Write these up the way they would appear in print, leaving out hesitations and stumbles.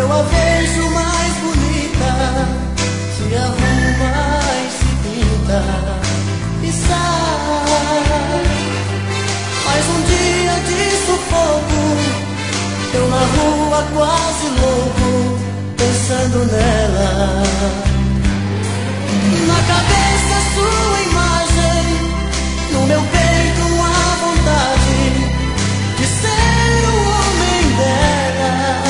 eu a vejo mais bonita, se arruma e se pinta e sai. Mais um dia de sufoco, eu na rua quase louco, pensando nela. Na cabeça sua imagem, no meu peito a vontade de ser o homem dela.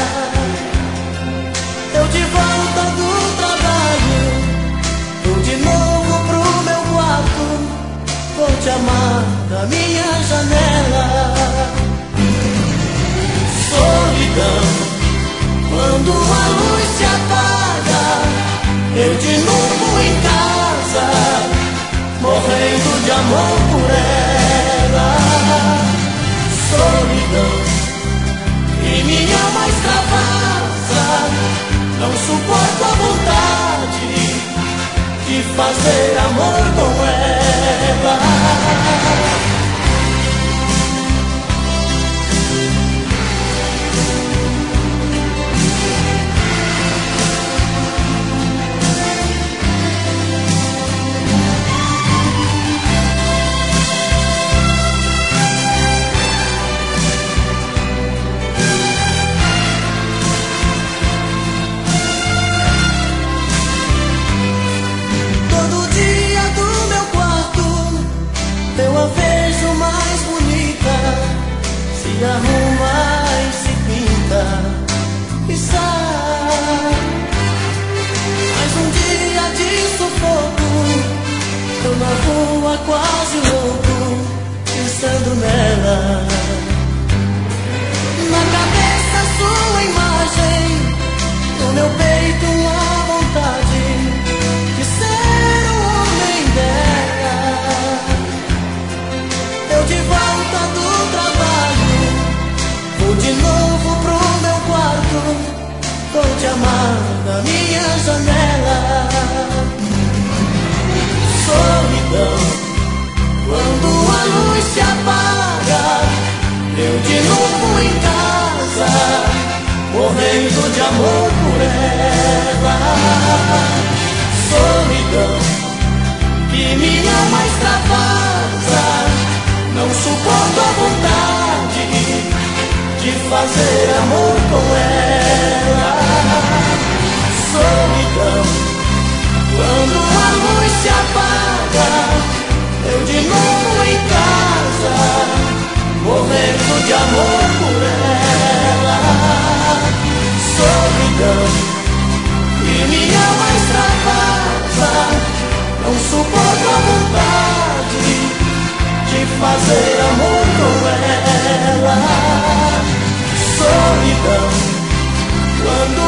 Eu de volta do trabalho, vou de novo pro meu quarto, vou te amar da minha janela. Solidão, quando a luz se apaga, eu de novo em casa, morrendo de amor por ela. Solidão, e minha alma extravasa, não suporto a vontade de fazer amor com ela. Eu a vejo mais bonita, se arruma e se pinta e sai. Mais um dia de sufoco, eu na rua quase louco, pensando nela. Na cabeça sua imagem, no meu peito a vontade de ser o homem dela. Eu de volta do trabalho, vou de novo pro meu quarto, vou te amar da minha janela. Solidão, quando a luz se apaga, eu de novo em casa, morrendo de amor por ela. Solidão, que minha alma extravasa, não suporto a vontade de fazer amor com ela. Solidão, quando a luz se apaga, eu de novo em casa, morrendo de amor por ela. Solidão, e minha alma extravasa, não suporto a vontade de fazer amor com ela. Solidão, quando